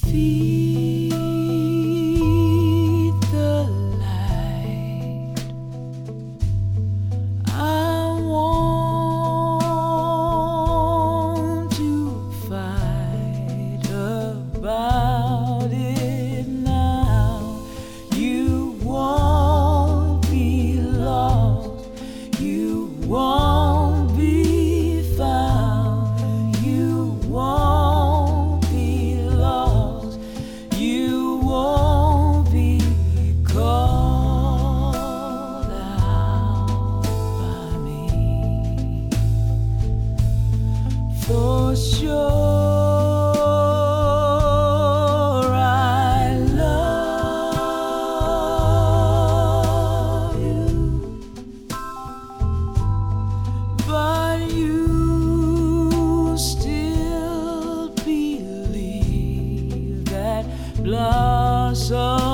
defeat the light. I want to fight about it now. You won't be lost. You won't be found. You won't be lost. You won't be called out by me. For sure I love you, but you still believe that blossom